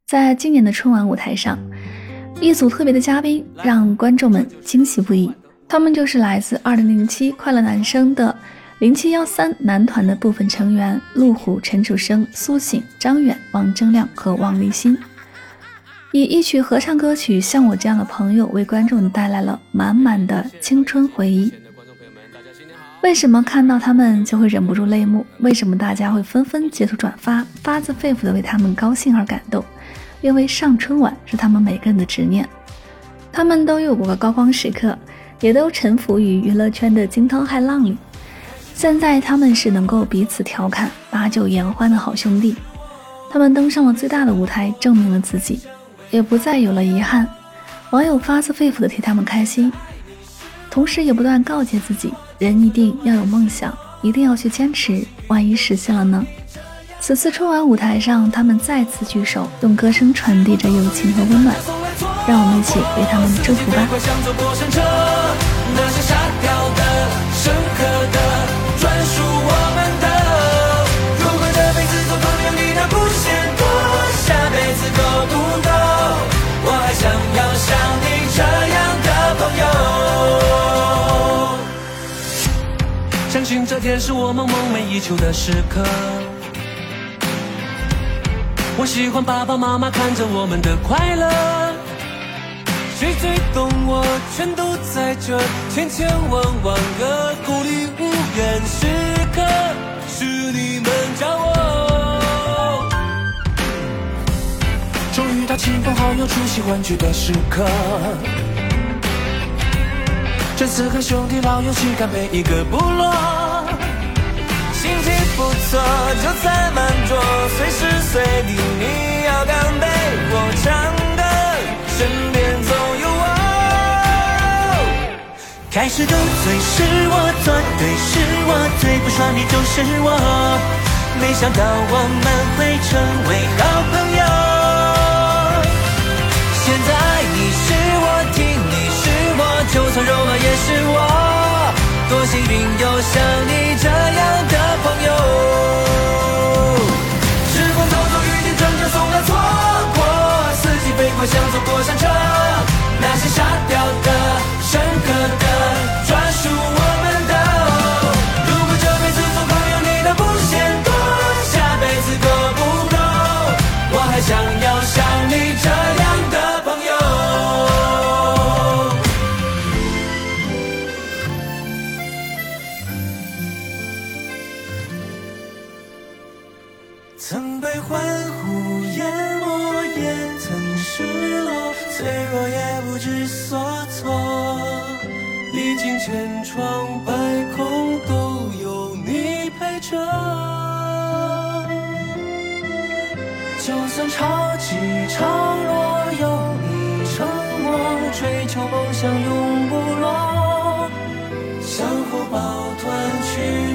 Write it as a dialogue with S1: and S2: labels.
S1: 在今年的春晚舞台上，一组特别的嘉宾让观众们惊喜不已。他们就是来自2007快乐男声的0713男团的部分成员陆虎、陈楚生、苏醒、张远、王铮亮和王立新，以一曲合唱歌曲《像我这样的朋友》为观众带来了满满的青春回忆。为什么看到他们就会忍不住泪目？为什么大家会纷纷截图转发，发自肺腑的为他们高兴而感动？因为上春晚是他们每个人的执念，他们都有过个高光时刻，也都沉浮于娱乐圈的惊涛骇浪里。现在他们是能够彼此调侃、把酒言欢的好兄弟。他们登上了最大的舞台，证明了自己，也不再有了遗憾。网友发自肺腑的替他们开心，同时也不断告诫自己，人一定要有梦想，一定要去坚持，万一实现了呢？此次春晚舞台上，他们再次聚首，用歌声传递着友情和温暖，让我们一起为他们祝福吧。
S2: 相信这天是我们梦寐以求的时刻，我喜欢爸爸妈妈看着我们的快乐，谁最懂我，全都在这千千万万个孤立无援时刻，是你们教我。终于到亲朋好友出席欢聚的时刻，这次和兄弟老友去看每一个部落，心情不错就在满桌，随时随地你要干杯，我唱歌身边总有我。开始斗嘴是我，做对是我，最不爽你就是我，没想到我们会成为好朋友。现在你是我，听你是我，就算肉麻也是我，多幸运有像你这样的朋友。时光匆匆，遇见真正从来错过，四季飞快像坐过山车，那些傻掉的深刻的专属我们的。如果这辈子做朋友你都不嫌多，下辈子够不够？我还想要像你这样的朋友。曾被欢呼淹没，也曾失落，脆弱也不知所措，历经千疮百孔都有你陪着。就算潮起潮落，有你撑我，追求梦想永不落，像火抱团去